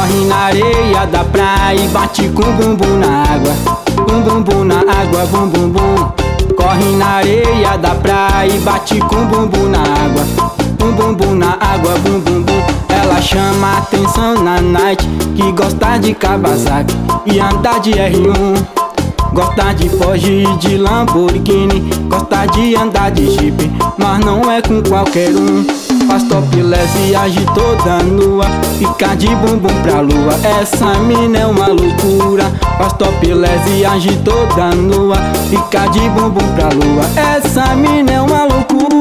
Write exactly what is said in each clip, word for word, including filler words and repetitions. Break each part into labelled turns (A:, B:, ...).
A: corre na areia da praia e bate com bumbum na água. Bum bumbum na água, bum bum bum. Corre na areia da praia e bate com bumbum na água. Bum bumbum na água, bum bum bum. Ela chama atenção na night, que gosta de Kawasaki e andar de R um. Gosta de fugir de Lamborghini, gosta de andar de Jeep, mas não é com qualquer um. Faz topless e age toda nua, fica de bumbum pra lua. Essa mina é uma loucura. Faz topless e age toda nua, fica de bumbum pra lua. Essa mina é uma loucura.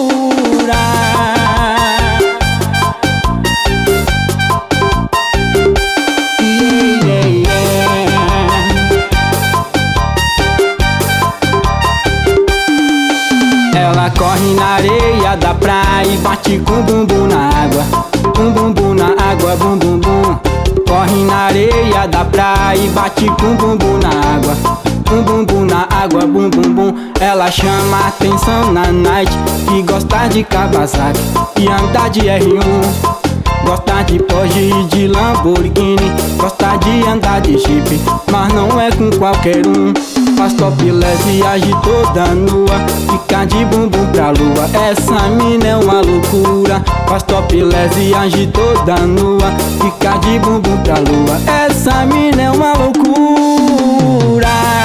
A: Ela corre na areia da praia e bate com bumbum na água. Bum bumbum na água, bum bum bum. Corre na areia da praia e bate com bumbum na água. Bum bumbum na água, bum bum bum. Ela chama atenção na night, que gosta de Kawasaki e andar de R um. Gosta de Porsche e de Lamborghini, gosta de andar de Jeep, mas não é com qualquer um. Faz topless e age toda nua, fica de bumbum pra lua. Essa mina é uma loucura. Faz topless e age toda nua, fica de bumbum pra lua. Essa mina é uma loucura.